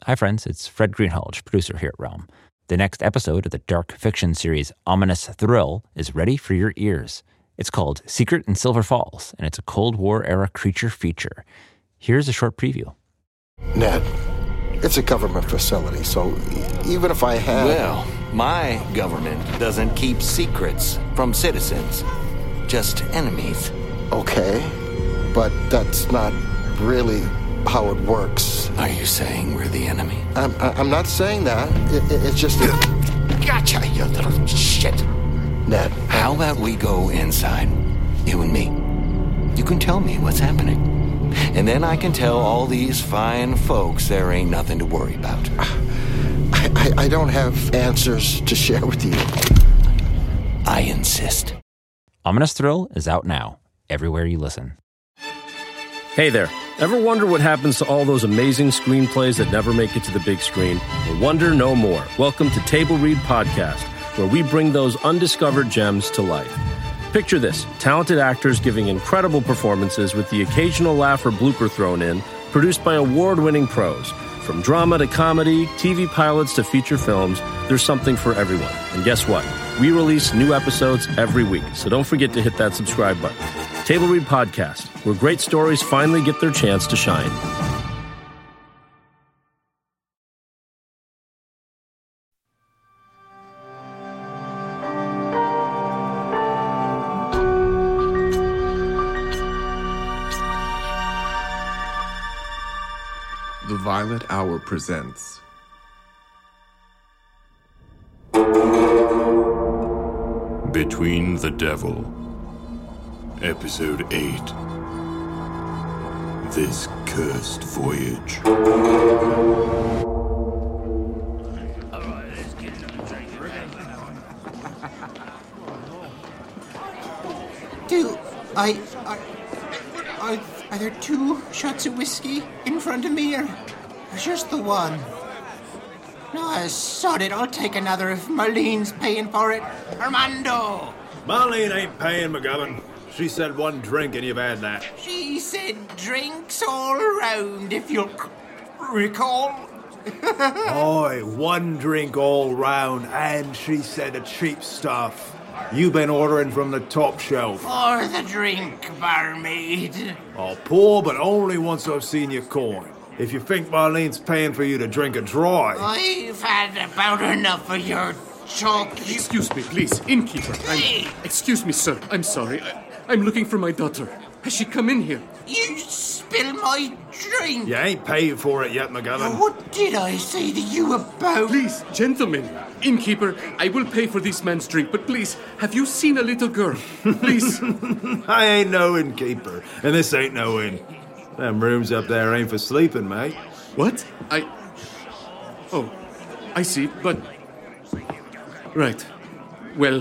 Hi friends, it's Fred Greenhalgh, producer here at Realm. The next episode of the dark fiction series Ominous Thrill is ready for your ears. It's called Secret in Silver Falls, and it's a Cold War-era creature feature. Here's a short preview. Ned, it's a government facility, so even if I had... Well, my government doesn't keep secrets from citizens, just enemies. Okay, but that's not really how it works. Are you saying we're the enemy? I'm not saying that. It's just... Gotcha, you little shit. Ned. How about we go inside, you and me? You can tell me what's happening. And then I can tell all these fine folks there ain't nothing to worry about. I don't have answers to share with you. I insist. Ominous Thrill is out now, everywhere you listen. Hey there. Ever wonder what happens to all those amazing screenplays that never make it to the big screen? Well, wonder no more. Welcome to Table Read Podcast, where we bring those undiscovered gems to life. Picture this, talented actors giving incredible performances with the occasional laugh or blooper thrown in, produced by award-winning pros. From drama to comedy, TV pilots to feature films, there's something for everyone. And guess what? We release new episodes every week, so don't forget to hit that subscribe button. Table Read Podcast, where great stories finally get their chance to shine. The Violet Hour presents Between the Devil, Episode 8. This Cursed Voyage. Are there two shots of whiskey in front of me, or just the one? No, sod it, I'll take another if Marlene's paying for it. Armando! Marlene ain't paying, McGovern. She said one drink and you've had that. She said drinks all around, if you'll recall. Oi, one drink all round, and she said the cheap stuff. You've been ordering from the top shelf. For the drink, barmaid. I'll pour, but only once I've seen your coin. If you think Marlene's paying for you to drink it dry... I've had about enough of your talk. Excuse me, please, innkeeper. Excuse me, sir. I'm sorry. I'm looking for my daughter. Has she come in here? You spill my drink. You ain't paid for it yet, McGovern. What did I say to you about... Please, gentlemen. Innkeeper, I will pay for this man's drink, but please, have you seen a little girl? Please. I ain't no innkeeper, and this ain't no inn. Them rooms up there ain't for sleeping, mate. What? Oh, I see, but... Right. Well,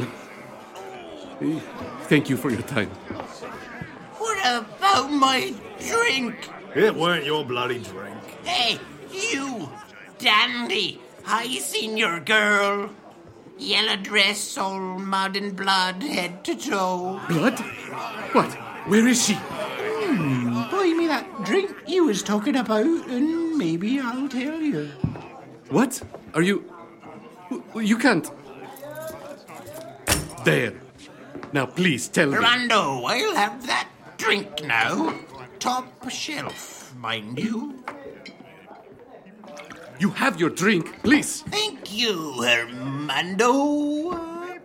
thank you for your time. What about my drink? It weren't your bloody drink. Hey, you, dandy. I seen your girl. Yellow dress, all mud and blood, head to toe. Blood? What? Where is she? Buy me that drink you was talking about, and maybe I'll tell you. What? Are you... You can't... There. Now, please, tell me. Armando, I'll have that drink now. Top shelf, mind you. You have your drink, please. Thank you, Armando.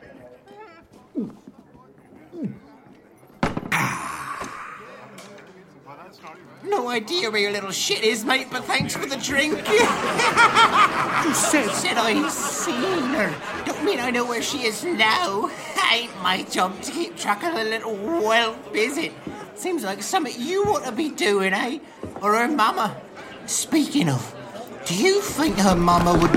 No idea where your little shit is, mate, but thanks for the drink. You said I seen her. Don't mean I know where she is now. Ain't my job to keep track of the little whelp, is it? Seems like something you ought to be doing, eh? Or her mama. Speaking of, do you think her mama would...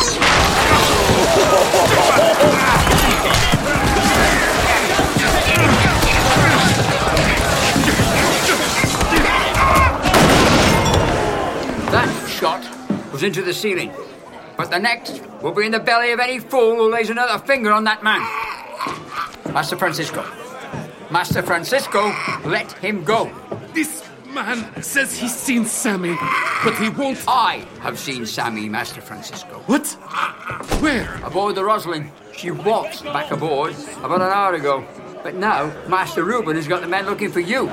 That shot was into the ceiling, but the next will be in the belly of any fool who lays another finger on that man. Master Francisco, let him go. This man says he's seen Sammy, but he won't... I have seen Sammy, Master Francisco. What? Where? Aboard the Rosalind. She walked back aboard about an hour ago. But now, Master Reuben has got the men looking for you.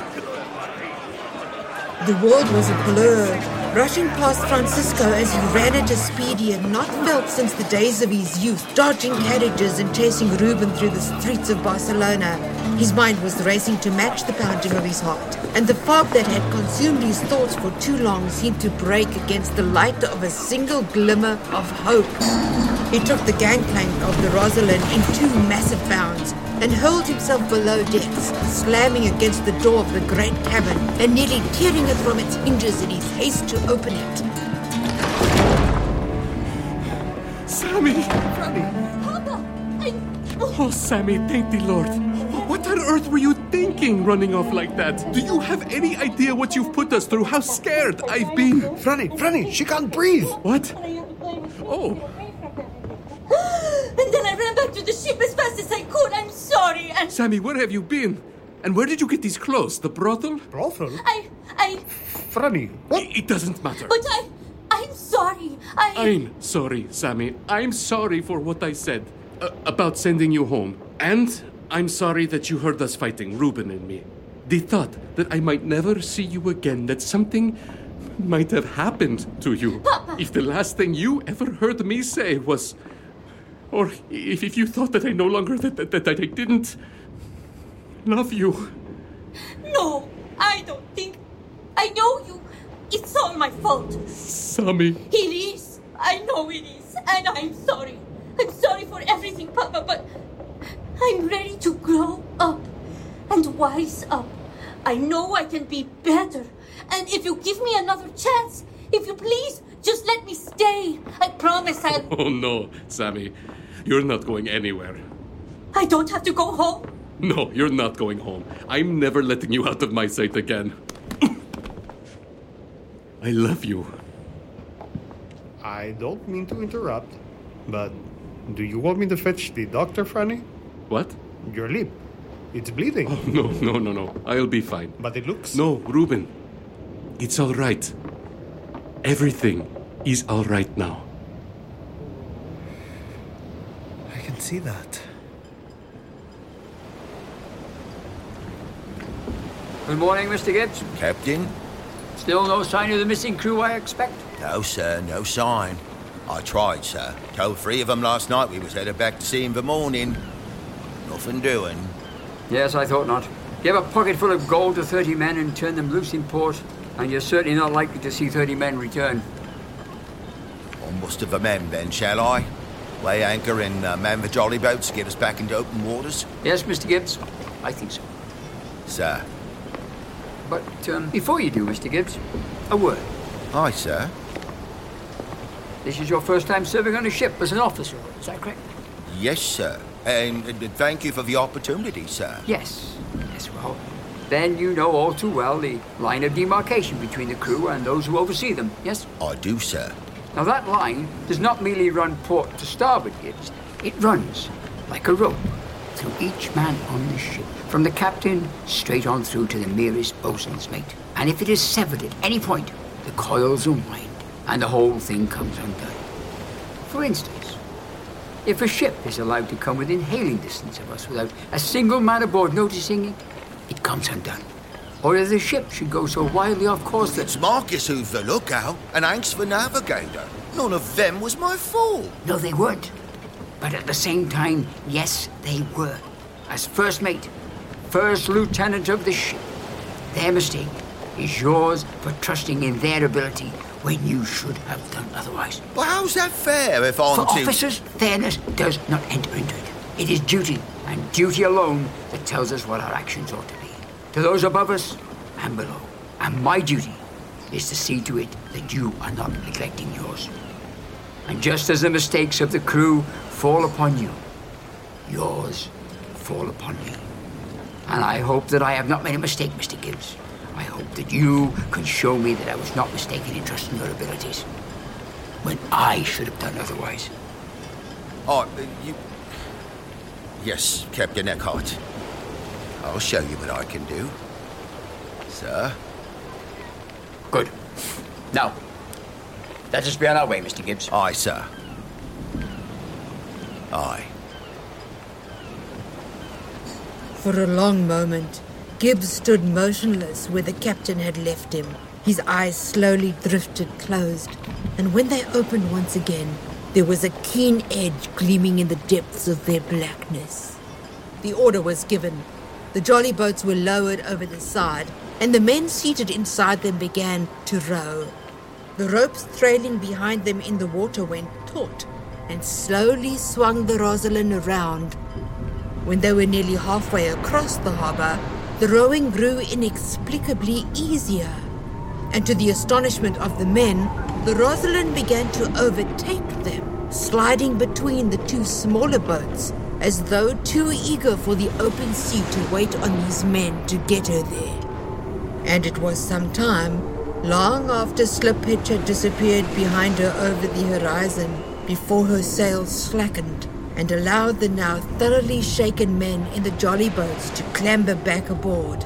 The world was a blur, rushing past Francisco as he ran at a speed he had not felt since the days of his youth, dodging carriages and chasing Reuben through the streets of Barcelona. His mind was racing to match the pounding of his heart, and the fog that had consumed his thoughts for too long seemed to break against the light of a single glimmer of hope. He took the gangplank of the Rosalind in 2 massive bounds and hurled himself below decks, slamming against the door of the great cabin and nearly tearing it from its hinges in his haste to open it. Sammy! Papa! Oh, Sammy, thank the Lord. What on earth were you thinking running off like that? Do you have any idea what you've put us through? How scared I've been? Franny, she can't breathe. What? Oh. And then I ran back to the ship as fast as I could. I'm sorry. And Sammy, where have you been? And where did you get these clothes? The brothel? Brothel? I... Franny, what? It doesn't matter. But I'm sorry. I'm sorry, Sammy. I'm sorry for what I said about sending you home. And I'm sorry that you heard us fighting, Reuben and me. They thought that I might never see you again, that something might have happened to you. Papa! If the last thing you ever heard me say was... Or if you thought that I no longer... that I didn't love you. No, I don't think... I know you. It's all my fault. Sammy. It is. I know it is. And I'm sorry. I'm sorry for everything, Papa, but I'm ready to grow up and wise up. I know I can be better. And if you give me another chance, if you please, just let me stay. I promise I'll... Oh, no, Sammy. You're not going anywhere. I don't have to go home? No, you're not going home. I'm never letting you out of my sight again. I love you. I don't mean to interrupt, but do you want me to fetch the doctor, Franny? What? Your lip. It's bleeding. Oh, no. I'll be fine. But it looks... No, Reuben. It's all right. Everything is all right now. I can see that. Good morning, Mr. Gibbs. Captain? Still no sign of the missing crew, I expect? No, sir, no sign. I tried, sir. Told 3 of them last night we was headed back to sea in the morning. Nothing doing. Yes, I thought not. Give a pocket full of gold to 30 men and turn them loose in port, and you're certainly not likely to see 30 men return. On most of the men, then, shall I? Weigh anchor and man the jolly boats to get us back into open waters? Yes, Mr. Gibbs. I think so. Sir. But before you do, Mr. Gibbs, a word. Aye, sir. This is your first time serving on a ship as an officer, is that correct? Yes, sir. And thank you for the opportunity, sir. Yes, well, then you know all too well the line of demarcation between the crew and those who oversee them, yes? I do, sir. Now that line does not merely run port to starboard, Gibbs. It runs like a rope through each man on the ship, from the captain straight on through to the merest boatswain's mate. And if it is severed at any point, the coils unwind and the whole thing comes undone. For instance, if a ship is allowed to come within hailing distance of us without a single man aboard noticing it, it comes undone. Or if the ship should go so wildly off course that... It's Marcus who's the lookout and Hank's the navigator. None of them was my fault. No, they weren't. But at the same time, yes, they were. As first mate, first lieutenant of the ship, their mistake is yours for trusting in their ability when you should have done otherwise. Well, how's that fair if I'm For officers, fairness does not enter into it. It is duty, and duty alone, that tells us what our actions ought to be. To those above us and below. And my duty is to see to it that you are not neglecting yours. And just as the mistakes of the crew fall upon you, yours fall upon me. And I hope that I have not made a mistake, Mr. Gibbs. I hope that you can show me that I was not mistaken in trusting your abilities, when I should have done otherwise. Oh, you... Yes, Captain Eckhart. I'll show you what I can do. Sir? Good. Now, let us be on our way, Mr. Gibbs. Aye, sir. Aye. For a long moment, Gibbs stood motionless where the captain had left him. His eyes slowly drifted closed, and when they opened once again, there was a keen edge gleaming in the depths of their blackness. The order was given. The jolly boats were lowered over the side, and the men seated inside them began to row. The ropes trailing behind them in the water went taut and slowly swung the Rosalind around. When they were nearly halfway across the harbour, the rowing grew inexplicably easier. And to the astonishment of the men, the Rosalind began to overtake them, sliding between the two smaller boats, as though too eager for the open sea to wait on these men to get her there. And it was some time, long after Slipitch had disappeared behind her over the horizon, before her sails slackened and allowed the now thoroughly shaken men in the jolly boats to clamber back aboard.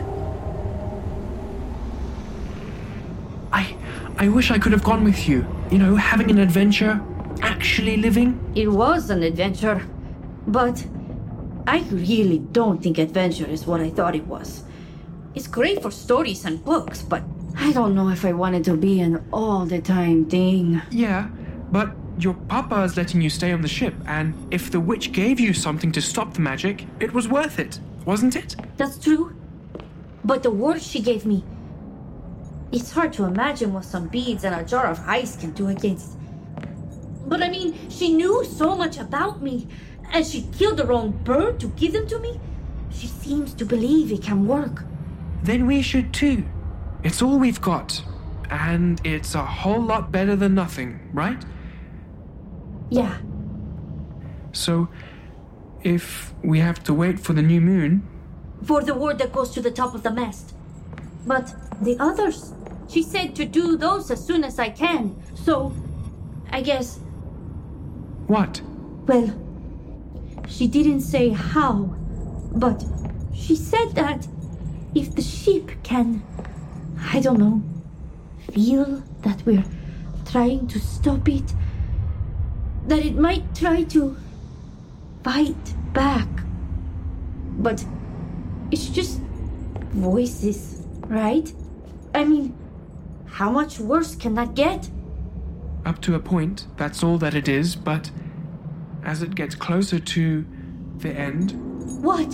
I wish I could have gone with you. You know, having an adventure, actually living. It was an adventure, but I really don't think adventure is what I thought it was. It's great for stories and books, but I don't know if I wanted to be an all-the-time thing. Yeah, but your papa is letting you stay on the ship, and if the witch gave you something to stop the magic, it was worth it, wasn't it? That's true. But the word she gave me, it's hard to imagine what some beads and a jar of ice can do against. But I mean, she knew so much about me, and she killed her own bird to give them to me. She seems to believe it can work. Then we should too. It's all we've got, and it's a whole lot better than nothing, right? Yeah. So, if we have to wait for the new moon... For the word that goes to the top of the mast. But the others, she said to do those as soon as I can. So, I guess... What? Well, she didn't say how, but she said that if the ship can, I don't know, feel that we're trying to stop it, that it might try to fight back. But it's just voices, right? I mean, how much worse can that get? Up to a point, that's all that it is, but as it gets closer to the end... What?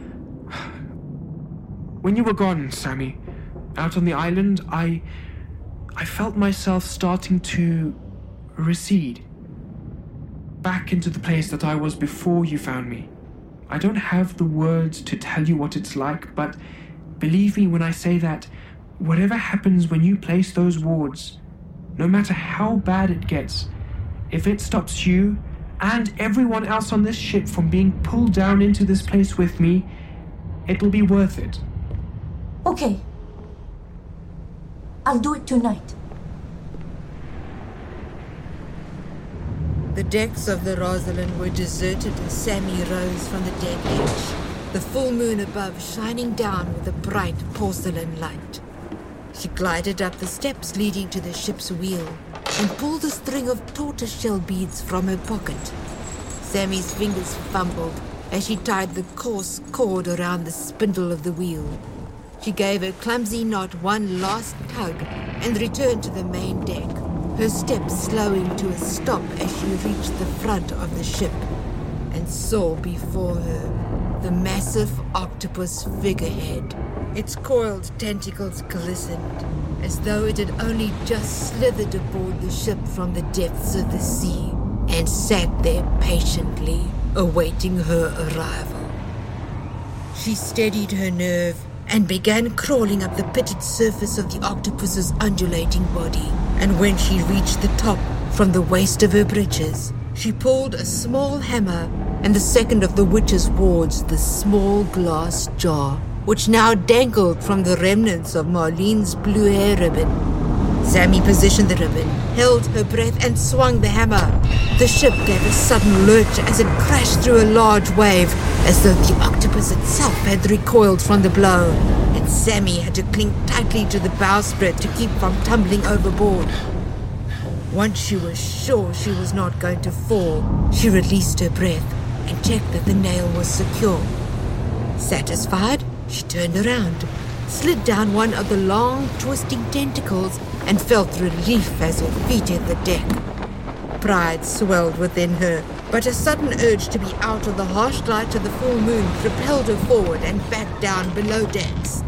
When you were gone, Sammy, out on the island, I felt myself starting to recede. Back into the place that I was before you found me. I don't have the words to tell you what it's like, but believe me when I say that whatever happens when you place those wards, no matter how bad it gets, if it stops you and everyone else on this ship from being pulled down into this place with me, it will be worth it. Okay. I'll do it tonight. The decks of the Rosalind were deserted as Sammy rose from the deck edge, the full moon above shining down with a bright porcelain light. She glided up the steps leading to the ship's wheel and pulled a string of tortoiseshell beads from her pocket. Sammy's fingers fumbled as she tied the coarse cord around the spindle of the wheel. She gave her clumsy knot one last tug and returned to the main deck, her steps slowing to a stop as she reached the front of the ship and saw before her the massive octopus figurehead. Its coiled tentacles glistened as though it had only just slithered aboard the ship from the depths of the sea and sat there patiently, awaiting her arrival. She steadied her nerve and began crawling up the pitted surface of the octopus's undulating body. And when she reached the top, from the waist of her breeches, she pulled a small hammer and the second of the witch's wards, the small glass jar, which now dangled from the remnants of Marlene's blue hair ribbon. Sammy positioned the ribbon, held her breath, and swung the hammer. The ship gave a sudden lurch as it crashed through a large wave, as though the octopus itself had recoiled from the blow, and Sammy had to cling tightly to the bowsprit to keep from tumbling overboard. Once she was sure she was not going to fall, she released her breath and checked that the nail was secure. Satisfied, she turned around, slid down one of the long, twisting tentacles, and felt relief as her feet hit the deck. Pride swelled within her, but a sudden urge to be out of the harsh light of the full moon propelled her forward and back down below decks.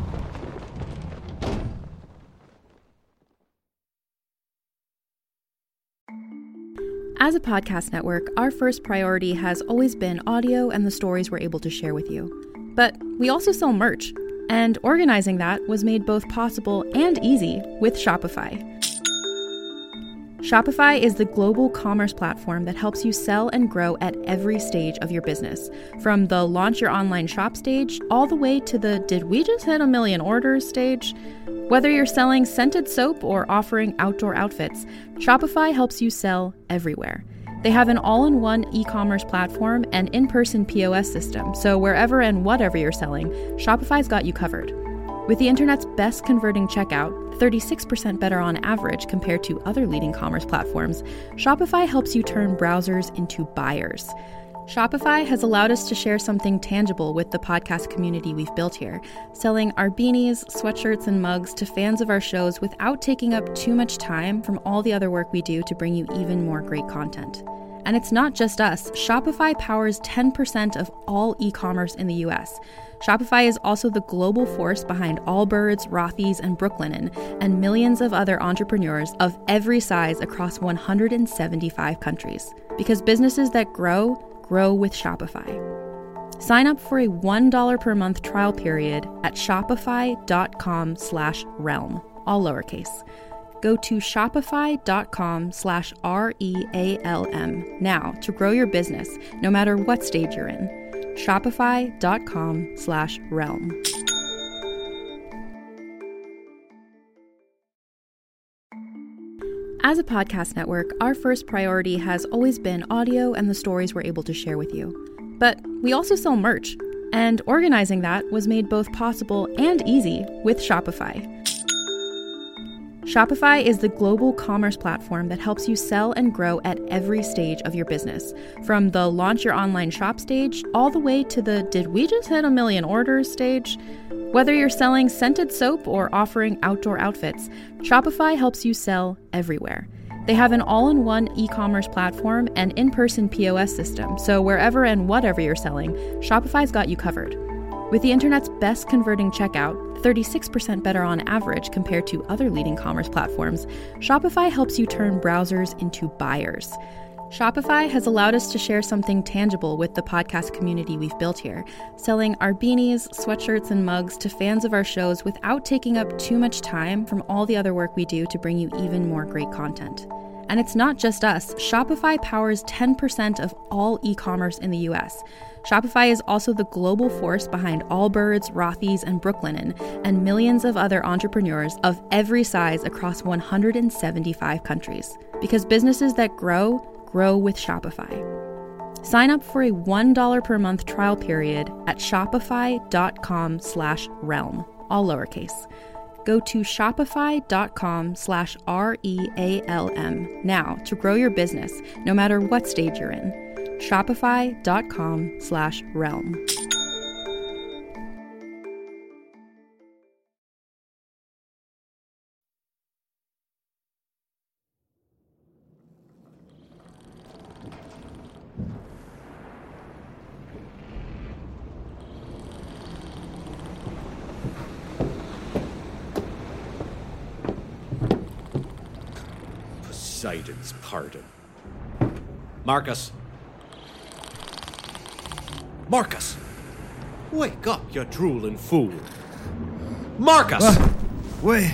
As a podcast network, our first priority has always been audio and the stories we're able to share with you. But we also sell merch, and organizing that was made both possible and easy with Shopify. Shopify is the global commerce platform that helps you sell and grow at every stage of your business, from the launch your online shop stage all the way to the did we just hit 1 million orders stage. Whether you're selling scented soap or offering outdoor outfits, Shopify helps you sell everywhere. They have an all-in-one e-commerce platform and in-person POS system, so wherever and whatever you're selling, Shopify's got you covered. With the internet's best converting checkout, 36% better on average compared to other leading commerce platforms, Shopify helps you turn browsers into buyers. Shopify has allowed us to share something tangible with the podcast community we've built here, selling our beanies, sweatshirts, and mugs to fans of our shows without taking up too much time from all the other work we do to bring you even more great content. And it's not just us. Shopify powers 10% of all e-commerce in the US. Shopify is also the global force behind Allbirds, Rothy's, and Brooklinen, and millions of other entrepreneurs of every size across 175 countries. Because businesses that grow with Shopify. Sign up for a $1 per month trial period at shopify.com/realm, all lowercase. Go to shopify.com/REALM now to grow your business, no matter what stage you're in. Shopify.com/realm. As a podcast network, our first priority has always been audio and the stories we're able to share with you. But we also sell merch, and organizing that was made both possible and easy with Shopify. Shopify is the global commerce platform that helps you sell and grow at every stage of your business, from the launch your online shop stage all the way to the did we just hit 1 million orders stage. Whether you're selling scented soap or offering outdoor outfits, Shopify helps you sell everywhere. They have an all-in-one e-commerce platform and in-person POS system, so wherever and whatever you're selling, Shopify's got you covered. With the internet's best converting checkout, 36% better on average compared to other leading commerce platforms, Shopify helps you turn browsers into buyers. Shopify has allowed us to share something tangible with the podcast community we've built here, selling our beanies, sweatshirts, and mugs to fans of our shows without taking up too much time from all the other work we do to bring you even more great content. And it's not just us. Shopify powers 10% of all e-commerce in the US. Shopify is also the global force behind Allbirds, Rothy's, and Brooklinen, and millions of other entrepreneurs of every size across 175 countries. Because businesses that grow with Shopify. Sign up for a $1 per month trial period at shopify.com/realm, all lowercase. Go to shopify.com/REALM now to grow your business, no matter what stage you're in. Shopify.com/realm. Poseidon's pardon. Marcus! Marcus! Wake up, you drooling fool! Marcus! Wait.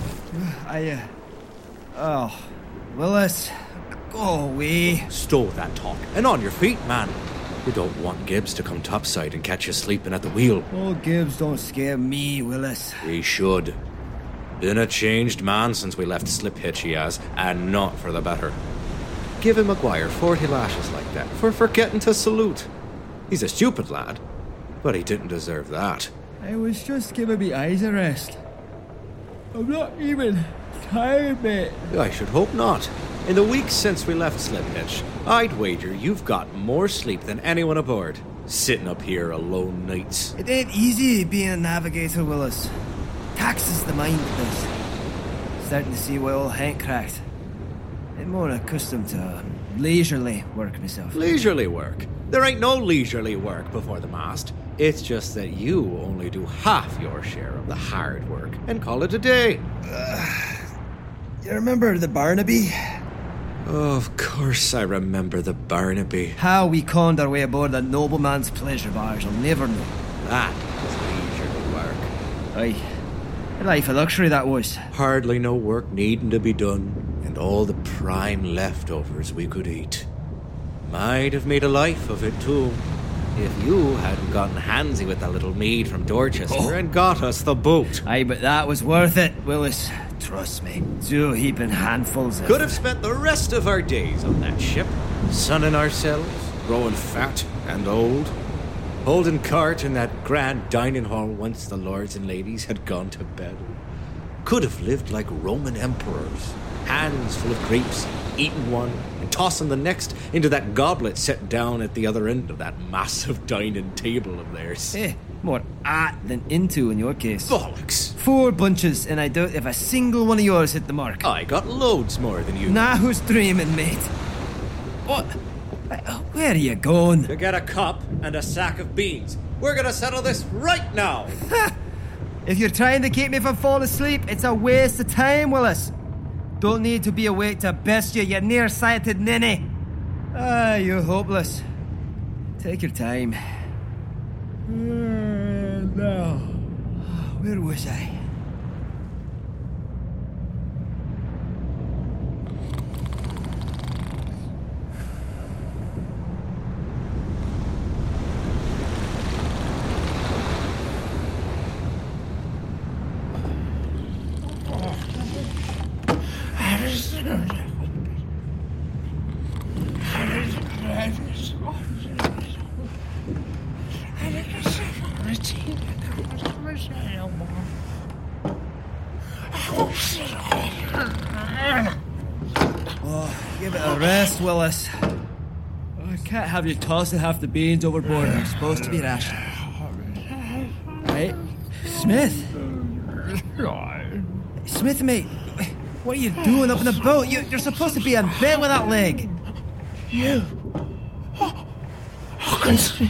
Willis, go away. Stow that talk, and on your feet, man. We don't want Gibbs to come topside and catch you sleeping at the wheel. Oh, Gibbs don't scare me, Willis. We should. Been a changed man since we left Slip Hitch, he has, and not for the better. Giving Maguire 40 lashes like that for forgetting to salute. He's a stupid lad, but he didn't deserve that. I was just giving me eyes a rest. I'm not even tired, mate. I should hope not. In the weeks since we left Slip Hitch, I'd wager you've got more sleep than anyone aboard, sitting up here alone nights. It ain't easy being a navigator, Willis. Taxes the mind with this. Starting to see why old Hank cracked. I'm more accustomed to leisurely work myself. Leisurely work? There ain't no leisurely work before the mast. It's just that you only do half your share of the hard work and call it a day. You remember the Barnaby? Oh, of course I remember the Barnaby. How we conned our way aboard the nobleman's pleasure barge, I'll never know. That was leisurely work. Aye. A life of luxury, that was. Hardly no work needing to be done, and all the prime leftovers we could eat. Might have made a life of it, too, if you hadn't gotten handsy with that little mead from Dorchester and got us the boat. Aye, but that was worth it, Willis. Trust me. Two heaping handfuls of... Could have spent the rest of our days on that ship, sunning ourselves, growing fat and old, holding court in that grand dining hall once the lords and ladies had gone to bed. Could have lived like Roman emperors, hands full of grapes, eating one and tossing the next into that goblet set down at the other end of that massive dining table of theirs. More at than into in your case. Bollocks. 4 bunches, and I doubt if a single one of yours hit the mark. I got loads more than you. Now who's dreaming, mate? What? Where are you going? To get a cup and a sack of beans. We're gonna settle this right now. If you're trying to keep me from falling asleep, it's a waste of time, Willis. Don't need to be awake to best you nearsighted ninny. You're hopeless. Take your time. Now, where was I? Give it a rest, Willis. I can't have you tossing half the beans overboard. They're supposed to be rational. Right? Smith? Smith, mate, what are you doing up in the boat? You're supposed to be in bed with that leg. I can see.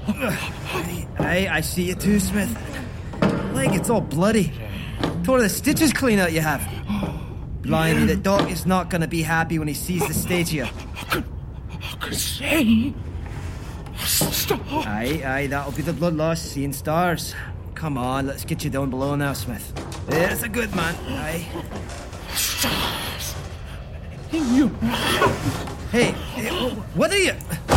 I see you too, Smith. Leg, it's all bloody. Tore the stitches clean out, you have. Blimey, the doc is not going to be happy when he sees the state here. I can see. Stop. Aye, that'll be the blood loss, seeing stars. Come on, let's get you down below now, Smith. There's a good man. Aye. Stars. You. Hey, what are you?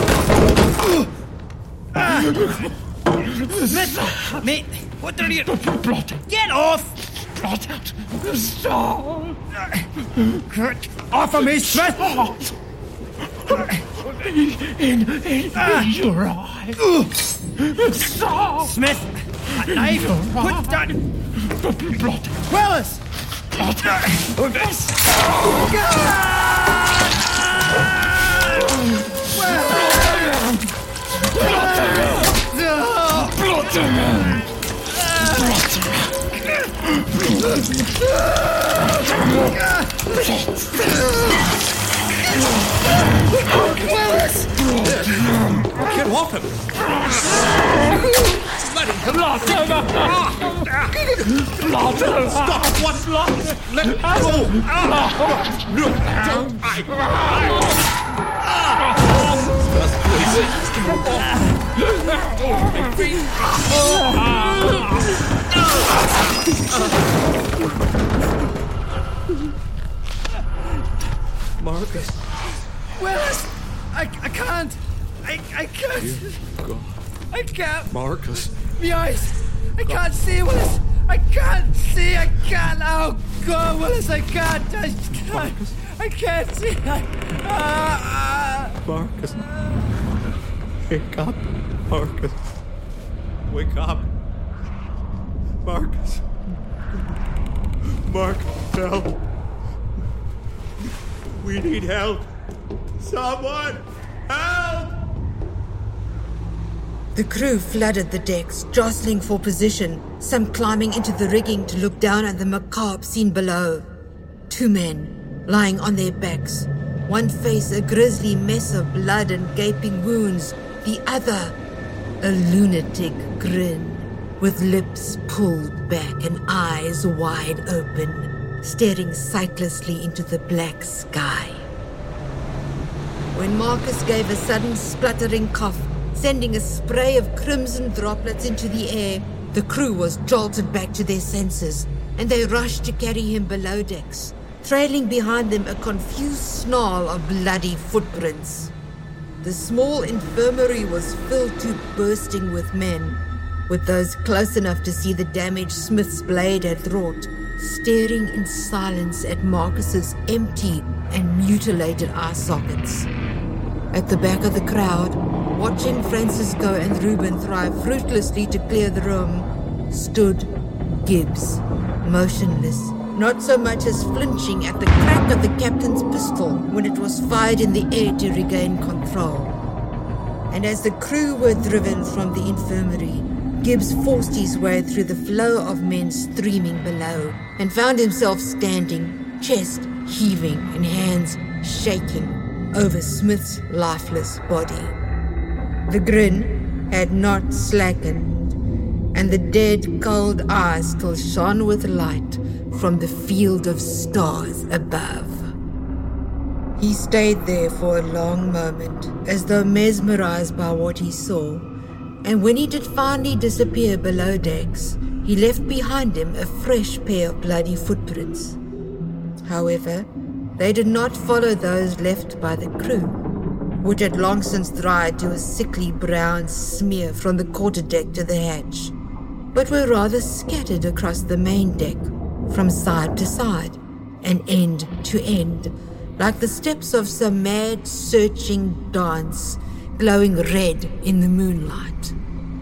Smith, mate, what are you? Get off! Stop! Get off of me, Smith! In your eye. Stop! Smith, a knife! Put that... Blood. Willis! Get off him! Let him come on! Stop! What? Let him go! No! Marcus. Willis! I can't! I can't! Dear God. I can't! Marcus. My eyes! I can't see, Willis! I can't see. I can't. Oh, God, Willis, I can't. I can't see. Marcus. Wake up. Marcus. Wake up. Marcus. Marcus, help. We need help. Someone, help! The crew flooded the decks, jostling for position, some climbing into the rigging to look down at the macabre scene below. 2 men, lying on their backs. One face a grisly mess of blood and gaping wounds. The other, a lunatic grin, with lips pulled back and eyes wide open, staring sightlessly into the black sky. When Marcus gave a sudden spluttering cough, sending a spray of crimson droplets into the air, the crew was jolted back to their senses, and they rushed to carry him below decks, trailing behind them a confused snarl of bloody footprints. The small infirmary was filled to bursting with men, with those close enough to see the damage Smith's blade had wrought, staring in silence at Marcus's empty and mutilated eye sockets. At the back of the crowd, watching Francisco and Reuben try fruitlessly to clear the room, stood Gibbs, motionless, not so much as flinching at the crack of the captain's pistol when it was fired in the air to regain control. And as the crew were driven from the infirmary, Gibbs forced his way through the flow of men streaming below and found himself standing, chest heaving and hands shaking, over Smith's lifeless body. The grin had not slackened, and the dead, cold eyes still shone with light from the field of stars above. He stayed there for a long moment, as though mesmerized by what he saw, and when he did finally disappear below decks, he left behind him a fresh pair of bloody footprints. However, they did not follow those left by the crew, which had long since dried to a sickly brown smear from the quarterdeck to the hatch, but were rather scattered across the main deck, from side to side, and end to end, like the steps of some mad, searching dance, glowing red in the moonlight.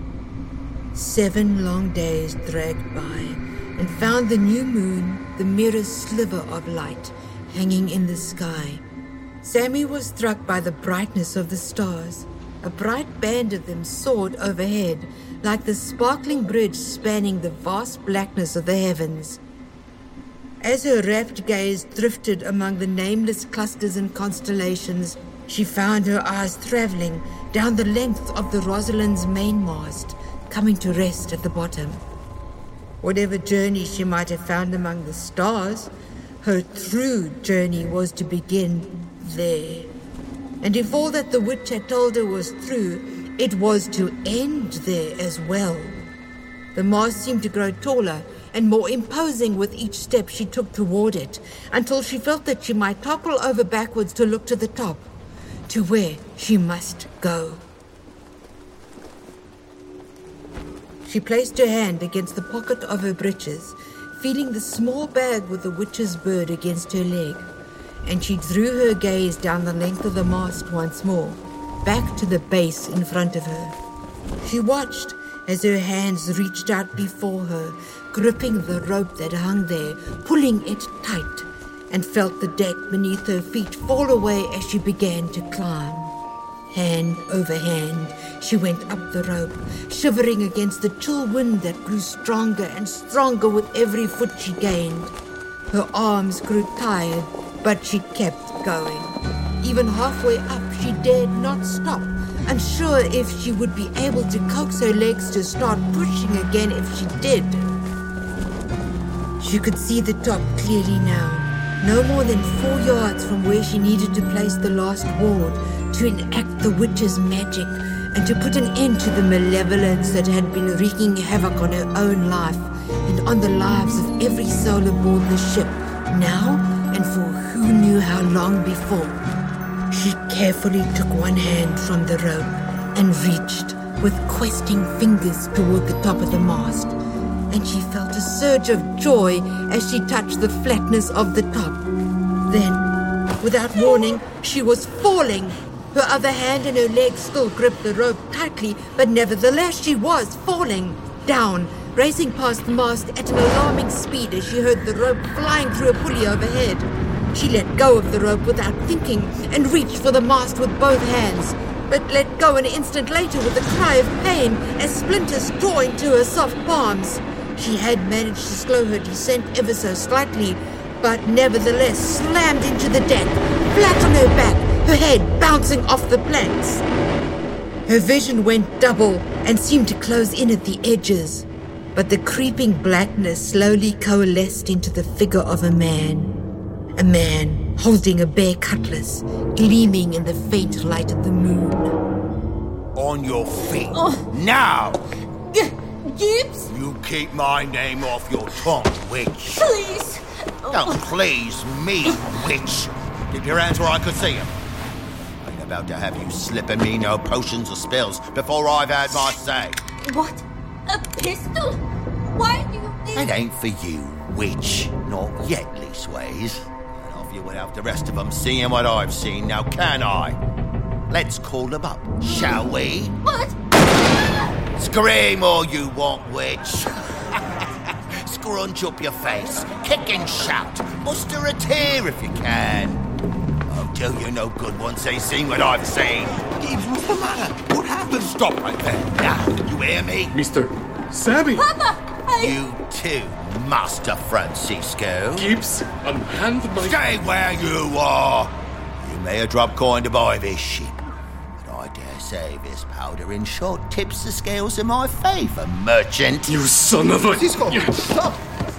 7 long days dragged by, and found the new moon the merest sliver of light hanging in the sky. Sammy was struck by the brightness of the stars. A bright band of them soared overhead, like the sparkling bridge spanning the vast blackness of the heavens. As her rapt gaze drifted among the nameless clusters and constellations, she found her eyes traveling down the length of the Rosalind's mainmast, coming to rest at the bottom. Whatever journey she might have found among the stars, her true journey was to begin there. And if all that the witch had told her was true, it was to end there as well. The mast seemed to grow taller and more imposing with each step she took toward it, until she felt that she might topple over backwards to look to the top, to where she must go. She placed her hand against the pocket of her breeches, feeling the small bag with the witch's bird against her leg, and she drew her gaze down the length of the mast once more, back to the base in front of her. She watched as her hands reached out before her, gripping the rope that hung there, pulling it tight, and felt the deck beneath her feet fall away as she began to climb. Hand over hand, she went up the rope, shivering against the chill wind that grew stronger and stronger with every foot she gained. Her arms grew tired, but she kept going. Even halfway up, she dared not stop, unsure if she would be able to coax her legs to start pushing again if she did. She could see the top clearly now, no more than 4 yards from where she needed to place the last ward to enact the witch's magic and to put an end to the malevolence that had been wreaking havoc on her own life and on the lives of every soul aboard the ship, now and for who knew how long before. She carefully took one hand from the rope and reached with questing fingers toward the top of the mast. and she felt a surge of joy as she touched the flatness of the top. Then, without warning, she was falling. Her other hand and her leg still gripped the rope tightly, but nevertheless she was falling. Down, racing past the mast at an alarming speed as she heard the rope flying through a pulley overhead. She let go of the rope without thinking and reached for the mast with both hands, but let go an instant later with a cry of pain as splinters tore into her soft palms. She had managed to slow her descent ever so slightly, but nevertheless slammed into the deck, flat on her back, her head bouncing off the planks. Her vision went double and seemed to close in at the edges, but the creeping blackness slowly coalesced into the figure of a man. A man holding a bare cutlass, gleaming in the faint light of the moon. On your feet. Now! Gibbs? You keep my name off your tongue, witch. Please! Don't please me, witch. Keep your hands where I could see them. I ain't about to have you slipping me no potions or spells before I've had my say. What? A pistol? Why do you think... It ain't for you, witch. Not yet, leastways. And off you without the rest of them seeing what I've seen, now can I? Let's call them up, shall we? What? Scream all you want, witch. Scrunch up your face, kick and shout, muster a tear if you can. I'll do you no good once they seen what I've seen. Gibbs, what's the matter? What happened? Stop right there. Now, you hear me? Mr. Sammy! Papa! You too, Master Francisco. Gibbs, unhand my... Stay where you are. You may have dropped coin to buy this ship, but I dare say this powder in short tips the scales in my favour, merchant. You son of a... Francisco, stop!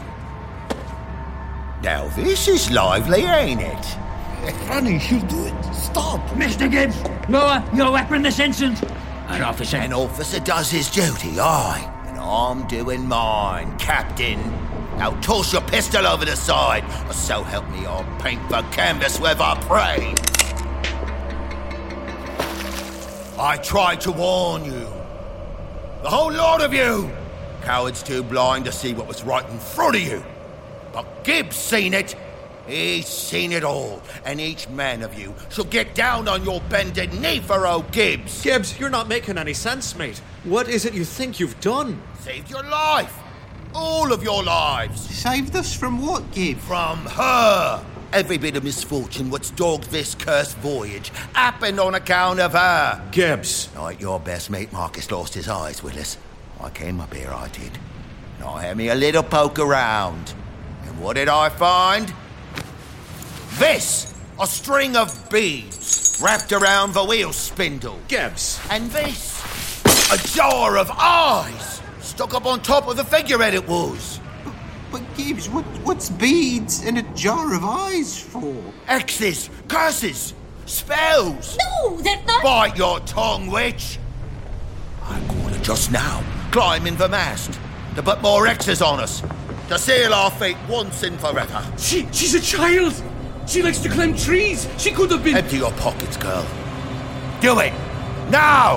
Now this is lively, ain't it? Franny, you do it. Stop! Mr. Gibbs, lower your weapon, this instant. An officer. An officer does his duty, aye. And I'm doing mine, Captain. Now toss your pistol over the side, or so help me I'll paint the canvas with I pray. I tried to warn you. The whole lot of you. Cowards too blind to see what was right in front of you. But Gibbs seen it. He's seen it all. And each man of you shall get down on your bended knee for old Gibbs. Gibbs, you're not making any sense, mate. What is it you think you've done? Saved your life. All of your lives. Saved us from what, Gibbs? From her. Every bit of misfortune what's dogged this cursed voyage happened on account of her. Gibbs. Like your best mate Marcus lost his eyes, Willis. I came up here, I did. And I had me a little poke around. And what did I find? This! A string of beads wrapped around the wheel spindle. Gibbs. And this! A jar of eyes stuck up on top of the figurehead it was. But Gibbs, what's beads and a jar of eyes for? X's, curses, spells. No, they're not... Bite your tongue, witch. I'm going to just now climb in the mast to put more X's on us, to seal our fate once and forever. She's a child. She likes to climb trees. She could have been... Empty your pockets, girl. Do it. Now.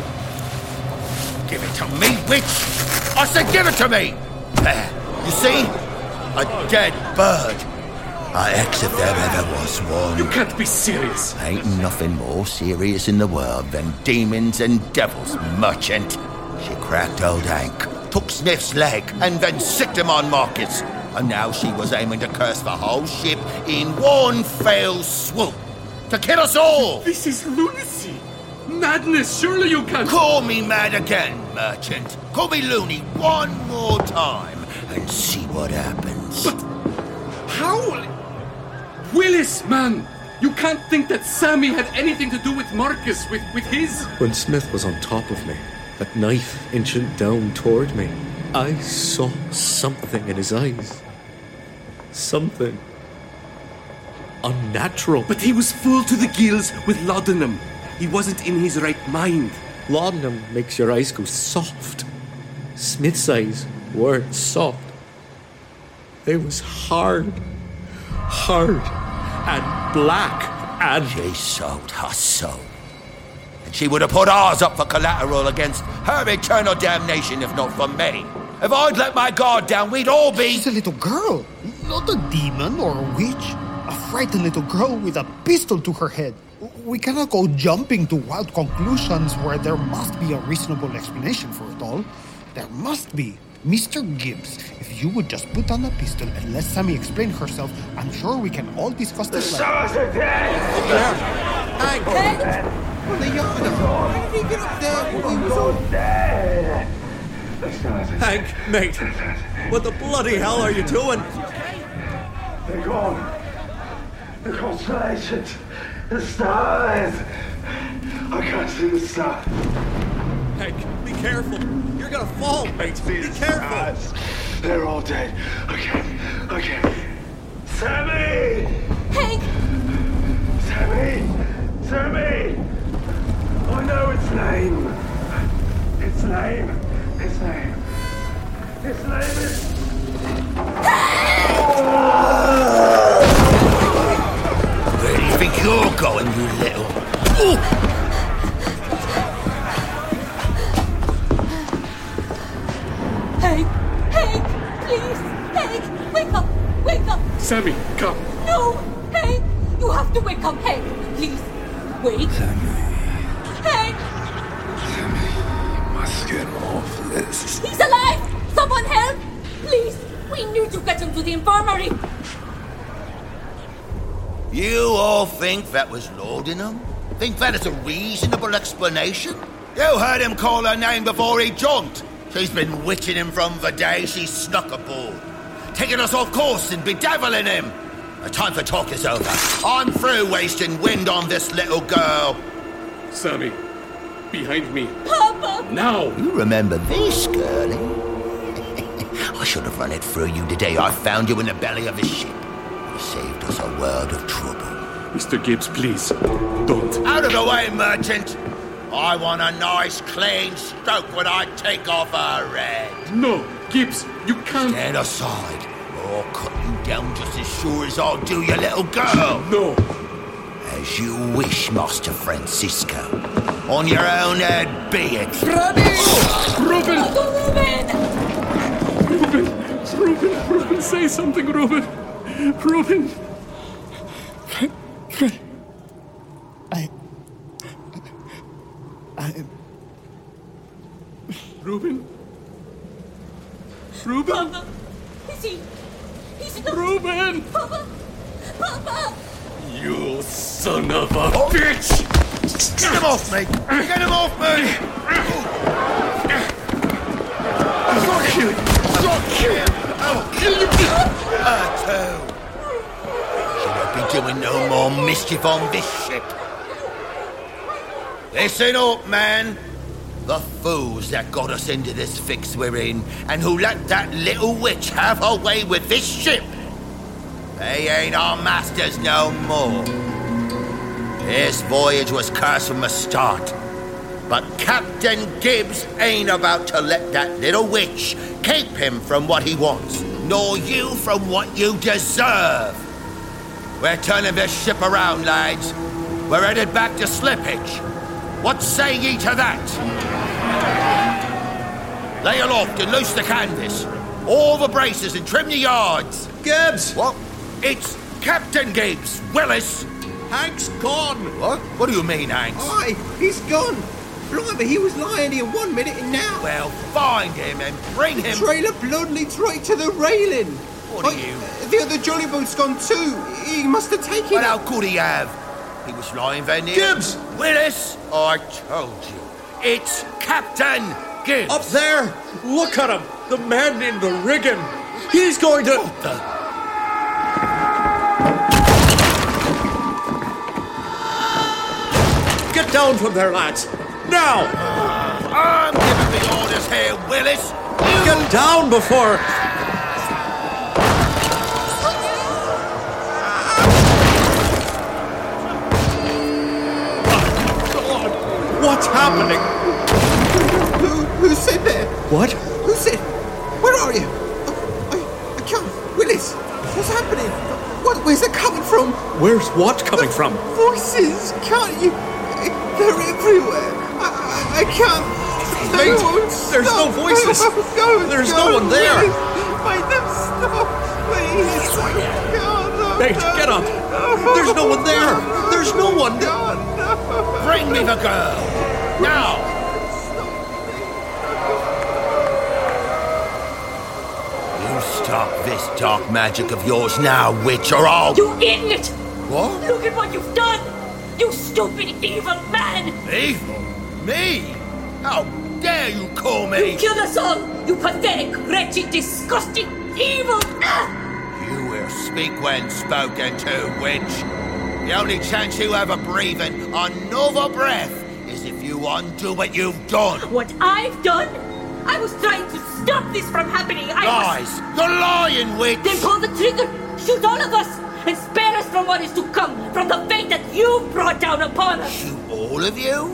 Give it to me, witch. I said give it to me. There. You see? A dead bird. A X if there ever was one. You can't be serious. Ain't nothing more serious in the world than demons and devils, merchant. She cracked old Hank, took Smith's leg, and then sicked him on Marcus. And now she was aiming to curse the whole ship in one fell swoop. To kill us all! This is lunacy. Madness, surely you can't... Call me mad again, merchant. Call me loony one more time. And see what happens. But how? Willis, man! You can't think that Sammy had anything to do with Marcus, with his... When Smith was on top of me, that knife inching down toward me, I saw something in his eyes. Something unnatural. But he was full to the gills with laudanum. He wasn't in his right mind. Laudanum makes your eyes go soft. Smith's eyes weren't soft. They was hard and black, and... She sold her soul. And she would have put ours up for collateral against her eternal damnation if not for me. If I'd let my guard down, we'd all be... She's a little girl, not a demon or a witch. A frightened little girl with a pistol to her head. We cannot go jumping to wild conclusions where there must be a reasonable explanation for it all. There must be. Mr. Gibbs, if you would just put down the pistol and let Sammy explain herself, I'm sure we can all discuss this later. The stars are dead! Hank! Well, the yard. How did he get up there? He was all dead! Hank, mate, what the bloody hell are you doing? They're gone. The constellations. The stars. I can't see the stars. Hank, be careful. You're gonna fall, mate. Be careful. They're all dead. Okay. Sammy! Hank! Sammy! I know its name. Its name is... Where do you think you're going, you little... Ooh! Hank, please! Hank, wake up! Sammy, come. No! Hank! You have to wake up, Hank! Please, wake! Hank! Must get off this. He's alive! Someone help! Please! We need to get him to the infirmary! You all think that was laudanum? Think that is a reasonable explanation? You heard him call her name before he jumped. She's been witching him from the day she snuck aboard. Taking us off course and bedeviling him. The time for talk is over. I'm through wasting wind on this little girl. Sammy, behind me. Papa! Now! You remember this, girlie? I should have run it through you the day I found you in the belly of the ship. You saved us a world of trouble. Mr. Gibbs, please, don't. Out of the way, merchant! I want a nice, clean stroke when I take off her head. No, Gibbs, you can't... Stand aside, or I'll cut you down just as sure as I'll do your little girl. No. As you wish, Master Francisco. On your own head be it. Ruben, say something, Ruben. Ruben? Papa! He's not... Ruben! Papa! You son of a bitch! Get him off me! Get him off me! I'll kill you! Too. Should I be doing no more mischief on this ship? Listen up, man. The fools that got us into this fix we're in, and who let that little witch have her way with this ship, they ain't our masters no more. This voyage was cursed from the start, but Captain Gibbs ain't about to let that little witch keep him from what he wants, nor you from what you deserve. We're turning this ship around, lads. We're headed back to Slippage. What say ye to that? Lay aloft and loose the canvas. All the braces and trim the yards. Gibbs! What? It's Captain Gibbs, Willis. Hank's gone. What? What do you mean, Hanks? Aye, he's gone. Blimey, he was lying here 1 minute and now... Well, find him and bring him... The trailer blood leads right to the railing. What are you... The other jolly boat's gone too. He must have taken Well, how could he have? He was lying there near... Gibbs! Willis, I told you. It's Captain Gibbs. Up there! Look at him! The man in the rigging! He's going to... What the... Get down from there, lads! Now! I'm giving the orders here, Willis. You... Get down before... What's happening? Who's in there? What? Who's in? Where are you? I can't... Willis, what's happening? Where's it coming from? Where's what coming from? Voices, can't you? They're everywhere. I can't... Mate, there's no voices. There's no one there. Mate, stop, please. Mate, get up. There's no one there. There's no one. Bring me the girl. Now. You stop this dark magic of yours now, witch, or I'll... You idiot! What? Look at what you've done! You stupid, evil man! Evil? Me? How dare you call me? You killed us all! You pathetic, wretched, disgusting, evil... You will speak when spoken to, witch. The only chance you have of breathing another breath is if you undo what you've done. What I've done? I was trying to stop this from happening. Lies! You're lying, witch! Then pull the trigger, shoot all of us, and spare us from what is to come, from the fate that you brought down upon us. Shoot all of you?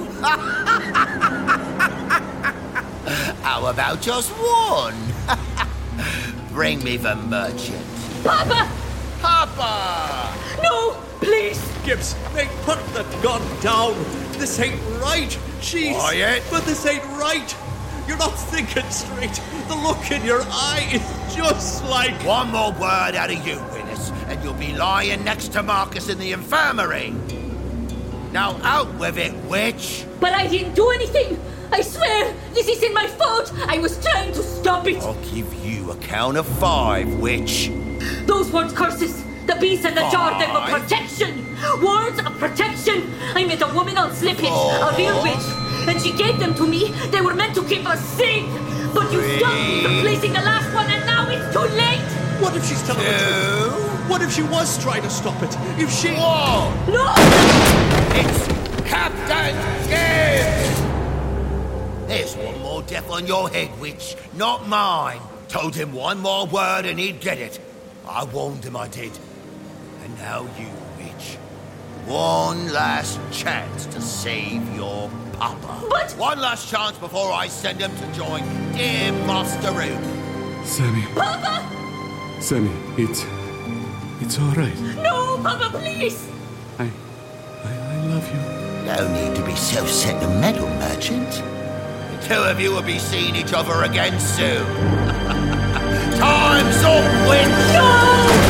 How about just one? Bring me the merchant. Papa! Papa! No, please! Gibbs, mate, put the gun down. This ain't right. Jeez. Quiet. But this ain't right. You're not thinking straight. The look in your eye is just like... One more word out of you, Willis, and you'll be lying next to Marcus in the infirmary. Now out with it, witch. But I didn't do anything. I swear, this isn't my fault. I was trying to stop it. I'll give you a count of 5, witch. Those weren't curses. The beast and the jar, they were 5. protection. Words of protection. I met a woman on Sliphead, a real witch, and she gave them to me. They were meant to keep us safe. But you stopped me from placing the last one, and now it's too late. What if she's telling the truth? What if she was trying to stop it? If she... Whoa! No! It's Captain Gibbs! There's one more death on your head, witch, not mine. Told him one more word and he'd get it. I warned him I did. And now you, witch. One last chance to save your papa. But... One last chance before I send him to join dear Master Rube. Sammy. Papa! Sammy, it's all right. No, Papa, please! I love you. No need to be so sentimental, merchant. The two of you will be seeing each other again soon. Time's up, witch! No!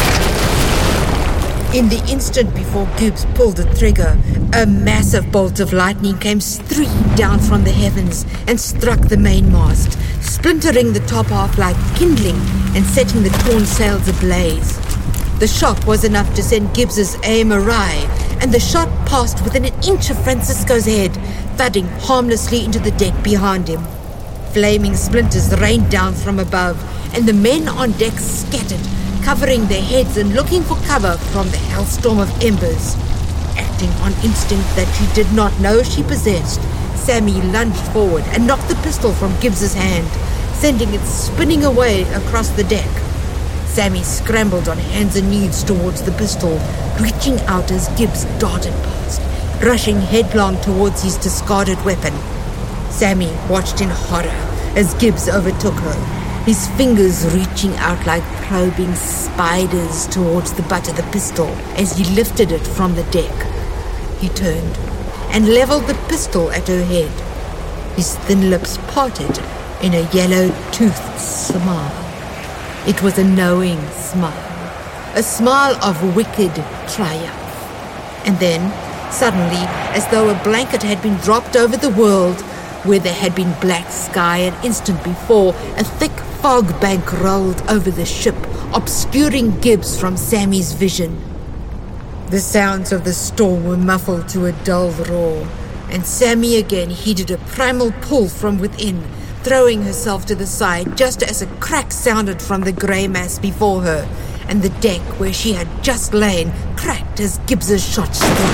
In the instant before Gibbs pulled the trigger, a massive bolt of lightning came streaking down from the heavens and struck the mainmast, splintering the top half like kindling and setting the torn sails ablaze. The shock was enough to send Gibbs's aim awry, and the shot passed within an inch of Francisco's head, thudding harmlessly into the deck behind him. Flaming splinters rained down from above, and the men on deck scattered, covering their heads and looking for cover from the hellstorm of embers. Acting on instinct that she did not know she possessed, Sammy lunged forward and knocked the pistol from Gibbs's hand, sending it spinning away across the deck. Sammy scrambled on hands and knees towards the pistol, reaching out as Gibbs darted past, rushing headlong towards his discarded weapon. Sammy watched in horror as Gibbs overtook her, his fingers reaching out like probing spiders towards the butt of the pistol as he lifted it from the deck. He turned and leveled the pistol at her head. His thin lips parted in a yellow-toothed smile. It was a knowing smile, a smile of wicked triumph. And then, suddenly, as though a blanket had been dropped over the world, where there had been black sky an instant before, a thick fog bank rolled over the ship, obscuring Gibbs from Sammy's vision. The sounds of the storm were muffled to a dull roar, and Sammy again heeded a primal pull from within, throwing herself to the side just as a crack sounded from the grey mass before her, and the deck where she had just lain cracked as Gibbs's shot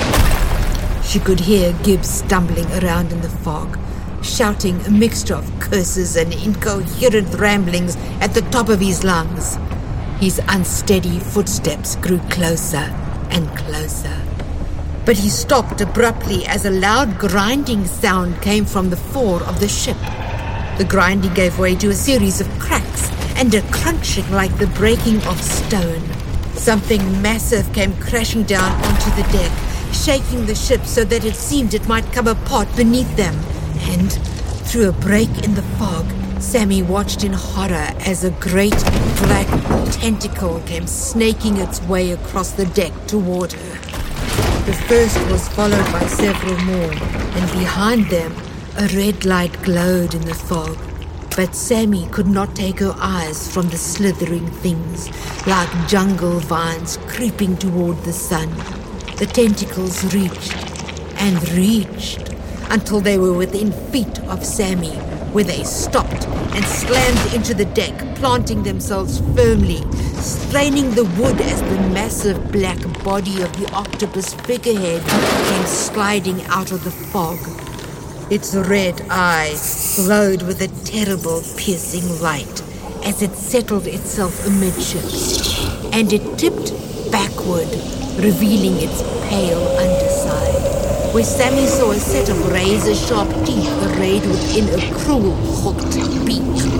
struck. She could hear Gibbs stumbling around in the fog, shouting a mixture of curses and incoherent ramblings at the top of his lungs. His unsteady footsteps grew closer and closer. But he stopped abruptly as a loud grinding sound came from the fore of the ship. The grinding gave way to a series of cracks and a crunching like the breaking of stone. Something massive came crashing down onto the deck, shaking the ship so that it seemed it might come apart beneath them. And Through a break in the fog, Sammy watched in horror as a great black tentacle came snaking its way across the deck toward her. The first was followed by several more, and behind them, a red light glowed in the fog. But Sammy could not take her eyes from the slithering things, like jungle vines creeping toward the sun. The tentacles reached and reached until they were within feet of Sammy, where they stopped and slammed into the deck, planting themselves firmly, straining the wood as the massive black body of the octopus figurehead came sliding out of the fog. Its red eye glowed with a terrible, piercing light as it settled itself amidships, and it tipped backward, revealing its pale underside, where Sammy saw a set of razor-sharp teeth arrayed within a cruel, hooked beak.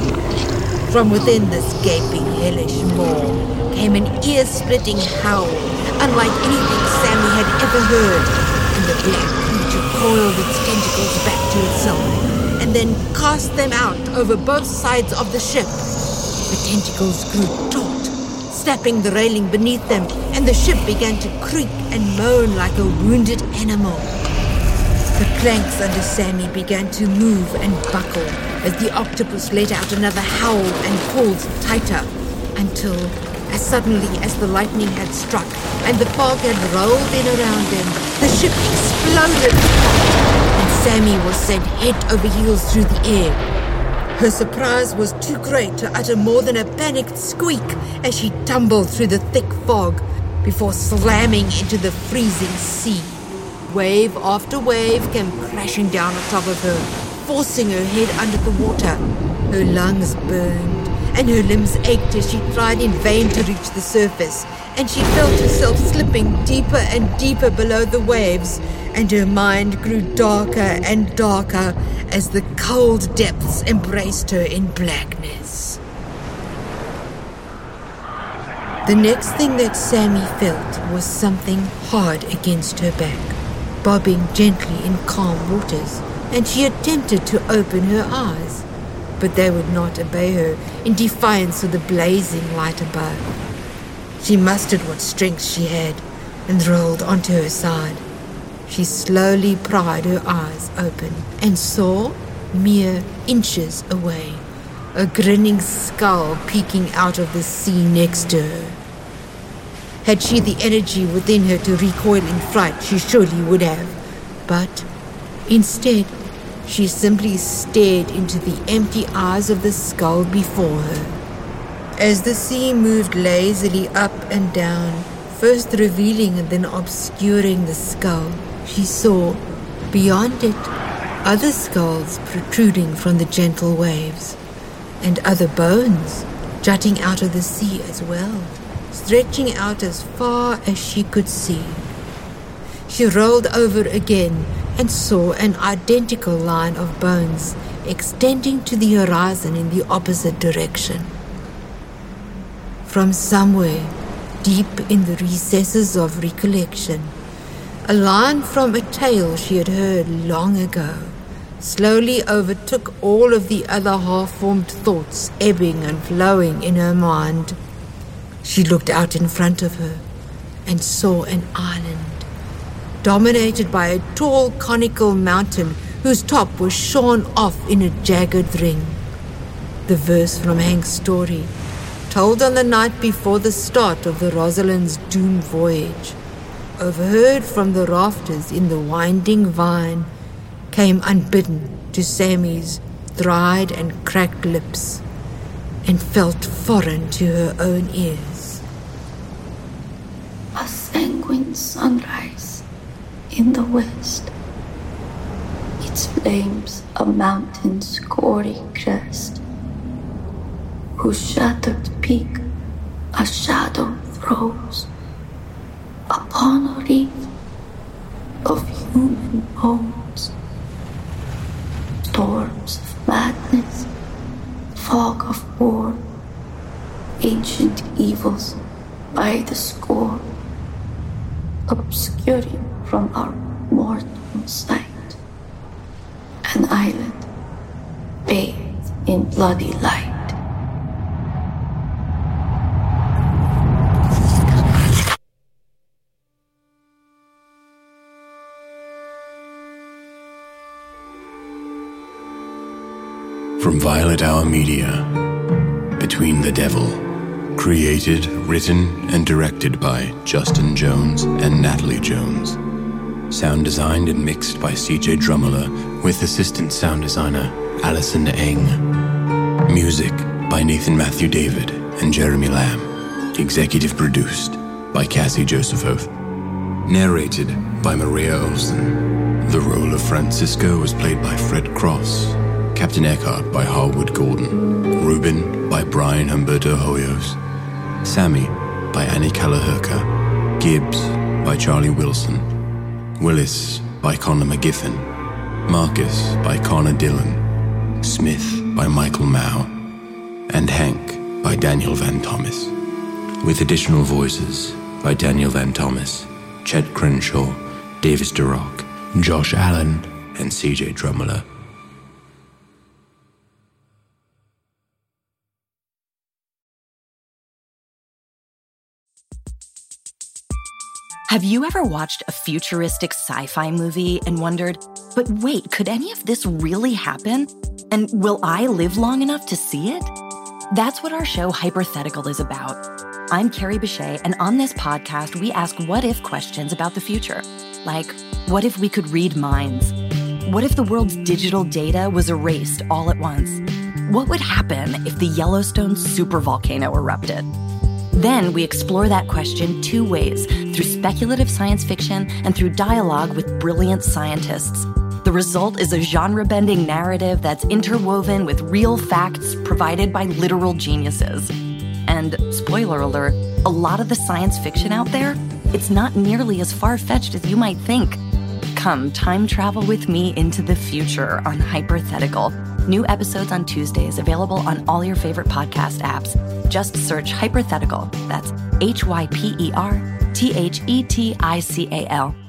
From within this gaping, hellish maw came an ear-splitting howl, unlike anything Sammy had ever heard, and the black creature coiled its tentacles back to itself, and then cast them out over both sides of the ship. The tentacles grew taut, snapping the railing beneath them, and the ship began to creak and moan like a wounded animal. The planks under Sammy began to move and buckle as the octopus let out another howl and pulled tighter, until, as suddenly as the lightning had struck and the fog had rolled in around them, the ship exploded, and Sammy was sent head over heels through the air. Her surprise was too great to utter more than a panicked squeak as she tumbled through the thick fog before slamming into the freezing sea. Wave after wave came crashing down on top of her, forcing her head under the water. Her lungs burned, and her limbs ached as she tried in vain to reach the surface, and she felt herself slipping deeper and deeper below the waves, and her mind grew darker and darker as the cold depths embraced her in blackness. The next thing that Sammy felt was something hard against her back, bobbing gently in calm waters, and she attempted to open her eyes, but they would not obey her in defiance of the blazing light above. She mustered what strength she had and rolled onto her side. She slowly pried her eyes open and saw, mere inches away, a grinning skull peeking out of the sea next to her. Had she the energy within her to recoil in fright, she surely would have. But instead, she simply stared into the empty eyes of the skull before her. As the sea moved lazily up and down, first revealing and then obscuring the skull, she saw, beyond it, other skulls protruding from the gentle waves, and other bones jutting out of the sea as well, stretching out as far as she could see. She rolled over again and saw an identical line of bones extending to the horizon in the opposite direction. From somewhere, deep in the recesses of recollection, a line from a tale she had heard long ago slowly overtook all of the other half-formed thoughts ebbing and flowing in her mind. She looked out in front of her and saw an island, dominated by a tall conical mountain whose top was shorn off in a jagged ring. The verse from Hank's story, told on the night before the start of the Rosalind's doomed voyage, overheard from the rafters in the winding vine, came unbidden to Sammy's dried and cracked lips, and felt foreign to her own ears. A sanguine sunrise in the west, its flames a mountain's gory crest, whose shattered peak a shadow throws upon a reef of human bones. Storms of madness, fog of war, ancient evils by the score, obscuring from our mortal sight an island in bloody light. From Violet Hour Media, Between the Devil. Created, written, and directed by Justin Jones and Natalie Jones. Sound designed and mixed by CJ Drummoller with assistant sound designer Alison Eng. Music by Nathan Matthew David and Jeremy Lamb. Executive produced by Cassie Joseph Oath. Narrated by Maria Olsen. The role of Francisco was played by Fred Cross. Captain Eckhart by Harwood Gordon. Ruben by Brian Humberto Hoyos. Sammy by Annie Callahurka. Gibbs by Charlie Wilson. Willis by Connor McGiffin. Marcus by Connor Dillon. Smith by Michael Mao. And Hank by Daniel Van Thomas. With additional voices by Daniel Van Thomas, Chet Crenshaw, Davis DeRock, Josh Allen, and CJ Drummoller. Have you ever watched a futuristic sci-fi movie and wondered, but wait, could any of this really happen? And will I live long enough to see it? That's what our show Hypothetical is about. I'm Carrie Bechet, and on this podcast, we ask what-if questions about the future. Like, what if we could read minds? What if the world's digital data was erased all at once? What would happen if the Yellowstone supervolcano erupted? Then we explore that question two ways, through speculative science fiction and through dialogue with brilliant scientists. The result is a genre-bending narrative that's interwoven with real facts provided by literal geniuses. And, spoiler alert, a lot of the science fiction out there, it's not nearly as far-fetched as you might think. Come time travel with me into the future on Hypothetical. New episodes on Tuesdays, available on all your favorite podcast apps. Just search Hypothetical. That's Hyperthetical.